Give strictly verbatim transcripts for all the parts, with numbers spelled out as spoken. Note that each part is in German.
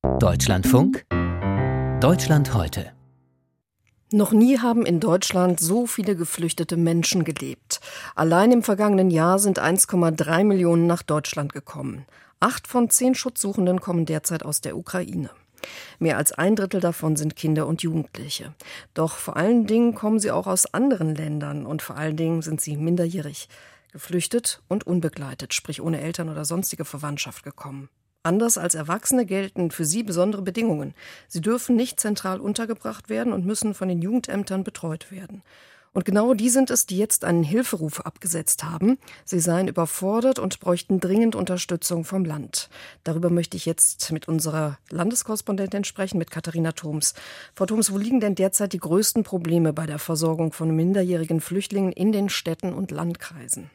Deutschlandfunk Deutschland heute. Noch nie haben in Deutschland so viele geflüchtete Menschen gelebt. Allein im vergangenen Jahr sind eins Komma drei Millionen nach Deutschland gekommen. Acht von zehn Schutzsuchenden kommen derzeit aus der Ukraine. Mehr als ein Drittel davon sind Kinder und Jugendliche. Doch vor allen Dingen kommen sie auch aus anderen Ländern und vor allen Dingen sind sie minderjährig, geflüchtet und unbegleitet, sprich ohne Eltern oder sonstige Verwandtschaft gekommen. Anders als Erwachsene gelten für sie besondere Bedingungen. Sie dürfen nicht zentral untergebracht werden und müssen von den Jugendämtern betreut werden. Und genau die sind es, die jetzt einen Hilferuf abgesetzt haben. Sie seien überfordert und bräuchten dringend Unterstützung vom Land. Darüber möchte ich jetzt mit unserer Landeskorrespondentin sprechen, mit Katharina Thoms. Frau Thoms, wo liegen denn derzeit die größten Probleme bei der Versorgung von minderjährigen Flüchtlingen in den Städten und Landkreisen?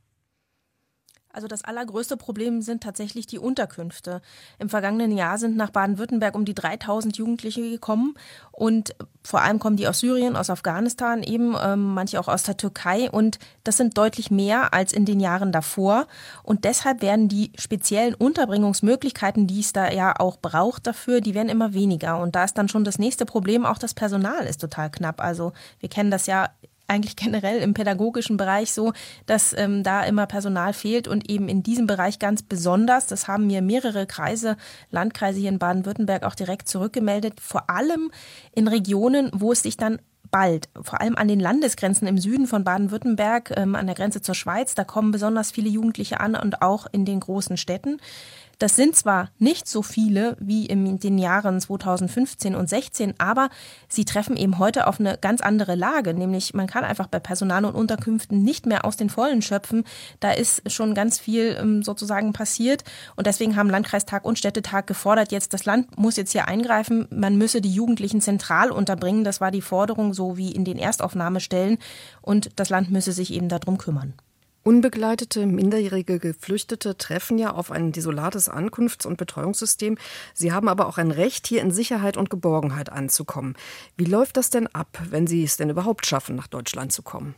Also das allergrößte Problem sind tatsächlich die Unterkünfte. Im vergangenen Jahr sind nach Baden-Württemberg um die dreitausend Jugendliche gekommen und vor allem kommen die aus Syrien, aus Afghanistan eben, ähm, manche auch aus der Türkei und das sind deutlich mehr als in den Jahren davor und deshalb werden die speziellen Unterbringungsmöglichkeiten, die es da ja auch braucht dafür, die werden immer weniger und da ist dann schon das nächste Problem, auch das Personal ist total knapp. Also wir kennen das ja eigentlich generell im pädagogischen Bereich so, dass ähm, da immer Personal fehlt und eben in diesem Bereich ganz besonders, das haben mir mehrere Kreise, Landkreise hier in Baden-Württemberg auch direkt zurückgemeldet, vor allem in Regionen, wo es sich dann bald, vor allem an den Landesgrenzen im Süden von Baden-Württemberg, ähm, an der Grenze zur Schweiz, da kommen besonders viele Jugendliche an und auch in den großen Städten. Das sind zwar nicht so viele wie in den Jahren zweitausendfünfzehn und sechzehn, aber sie treffen eben heute auf eine ganz andere Lage. Nämlich man kann einfach bei Personal- und Unterkünften nicht mehr aus den Vollen schöpfen. Da ist schon ganz viel sozusagen passiert. Und deswegen haben Landkreistag und Städtetag gefordert, jetzt das Land muss jetzt hier eingreifen. Man müsse die Jugendlichen zentral unterbringen. Das war die Forderung, so wie in den Erstaufnahmestellen. Und das Land müsse sich eben darum kümmern. Unbegleitete, minderjährige Geflüchtete treffen ja auf ein desolates Ankunfts- und Betreuungssystem. Sie haben aber auch ein Recht, hier in Sicherheit und Geborgenheit anzukommen. Wie läuft das denn ab, wenn Sie es denn überhaupt schaffen, nach Deutschland zu kommen?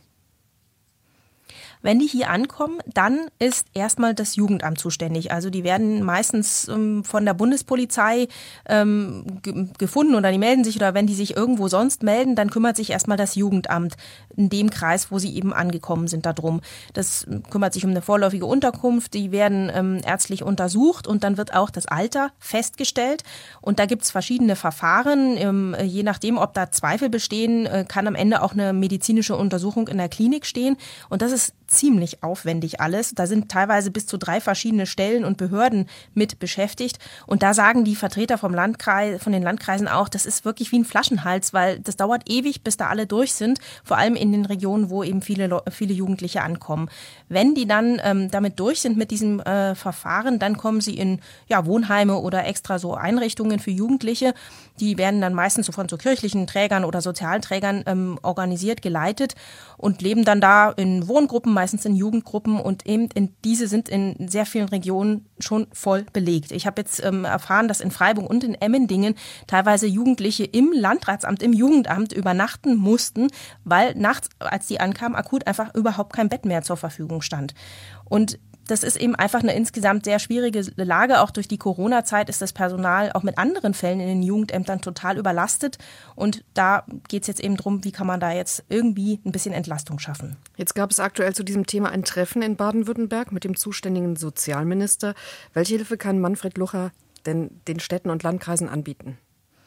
Wenn die hier ankommen, dann ist erstmal das Jugendamt zuständig. Also die werden meistens ähm, von der Bundespolizei ähm, ge- gefunden oder die melden sich oder wenn die sich irgendwo sonst melden, dann kümmert sich erstmal das Jugendamt in dem Kreis, wo sie eben angekommen sind, darum. Das kümmert sich um eine vorläufige Unterkunft, die werden ähm, ärztlich untersucht und dann wird auch das Alter festgestellt. Und da gibt es verschiedene Verfahren. Ähm, je nachdem, ob da Zweifel bestehen, äh, kann am Ende auch eine medizinische Untersuchung in der Klinik stehen. Und das ist ziemlich aufwendig alles. Da sind teilweise bis zu drei verschiedene Stellen und Behörden mit beschäftigt. Und da sagen die Vertreter vom Landkreis, von den Landkreisen auch, das ist wirklich wie ein Flaschenhals, weil das dauert ewig, bis da alle durch sind. Vor allem in den Regionen, wo eben viele, viele Jugendliche ankommen. Wenn die dann ähm, damit durch sind mit diesem äh, Verfahren, dann kommen sie in ja, Wohnheime oder extra so Einrichtungen für Jugendliche. Die werden dann meistens so von so kirchlichen Trägern oder Sozialträgern ähm, organisiert, geleitet und leben dann da in Wohngruppen, meistens in Jugendgruppen und eben in diese sind in sehr vielen Regionen schon voll belegt. Ich habe jetzt ähm, erfahren, dass in Freiburg und in Emmendingen teilweise Jugendliche im Landratsamt, im Jugendamt übernachten mussten, weil nachts, als die ankamen, akut einfach überhaupt kein Bett mehr zur Verfügung stand. Und das ist eben einfach eine insgesamt sehr schwierige Lage. Auch durch die Corona-Zeit ist das Personal auch mit anderen Fällen in den Jugendämtern total überlastet. Und da geht es jetzt eben darum, wie kann man da jetzt irgendwie ein bisschen Entlastung schaffen. Jetzt gab es aktuell zu diesem Thema ein Treffen in Baden-Württemberg mit dem zuständigen Sozialminister. Welche Hilfe kann Manfred Lucher denn den Städten und Landkreisen anbieten?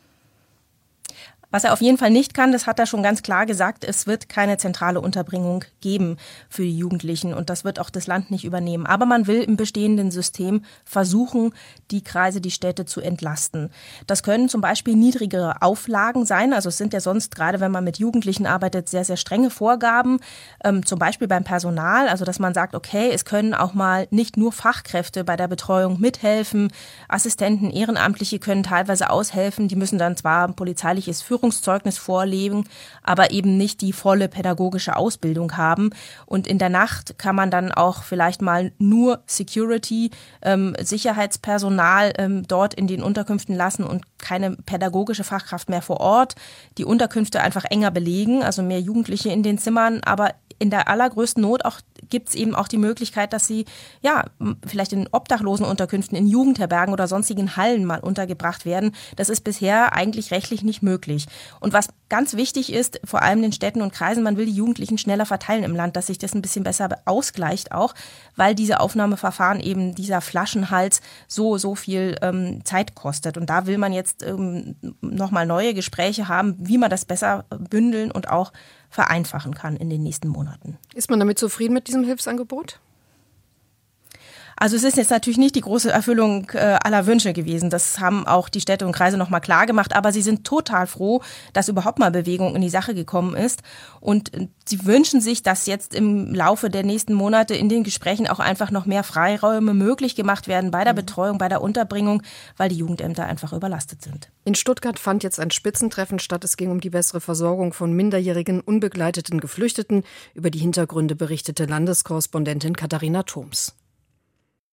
Was er auf jeden Fall nicht kann, das hat er schon ganz klar gesagt, es wird keine zentrale Unterbringung geben für die Jugendlichen und das wird auch das Land nicht übernehmen. Aber man will im bestehenden System versuchen, die Kreise, die Städte zu entlasten. Das können zum Beispiel niedrigere Auflagen sein, also es sind ja sonst, gerade wenn man mit Jugendlichen arbeitet, sehr, sehr strenge Vorgaben, ähm, zum Beispiel beim Personal, also dass man sagt, okay, es können auch mal nicht nur Fachkräfte bei der Betreuung mithelfen, Assistenten, Ehrenamtliche können teilweise aushelfen, die müssen dann zwar polizeiliches Führungszeugnis Führungszeugnis vorlegen, aber eben nicht die volle pädagogische Ausbildung haben. Und in der Nacht kann man dann auch vielleicht mal nur Security, ähm, Sicherheitspersonal ähm, dort in den Unterkünften lassen und keine pädagogische Fachkraft mehr vor Ort. Die Unterkünfte einfach enger belegen, also mehr Jugendliche in den Zimmern, aber in der allergrößten Not auch gibt es eben auch die Möglichkeit, dass sie ja vielleicht in Obdachlosenunterkünften, in Jugendherbergen oder sonstigen Hallen mal untergebracht werden. Das ist bisher eigentlich rechtlich nicht möglich. Und was ganz wichtig ist, vor allem in Städten und Kreisen, man will die Jugendlichen schneller verteilen im Land, dass sich das ein bisschen besser ausgleicht auch, weil diese Aufnahmeverfahren eben dieser Flaschenhals so, so viel ähm, Zeit kostet. Und da will man jetzt ähm, nochmal neue Gespräche haben, wie man das besser bündeln und auch vereinfachen kann in den nächsten Monaten. Ist man damit zufrieden mit diesem Hilfsangebot? Also es ist jetzt natürlich nicht die große Erfüllung äh, aller Wünsche gewesen. Das haben auch die Städte und Kreise nochmal klar gemacht. Aber sie sind total froh, dass überhaupt mal Bewegung in die Sache gekommen ist. Und äh, sie wünschen sich, dass jetzt im Laufe der nächsten Monate in den Gesprächen auch einfach noch mehr Freiräume möglich gemacht werden bei der Betreuung, bei der Unterbringung, weil die Jugendämter einfach überlastet sind. In Stuttgart fand jetzt ein Spitzentreffen statt. Es ging um die bessere Versorgung von minderjährigen, unbegleiteten Geflüchteten. Über die Hintergründe berichtete Landeskorrespondentin Katharina Thoms.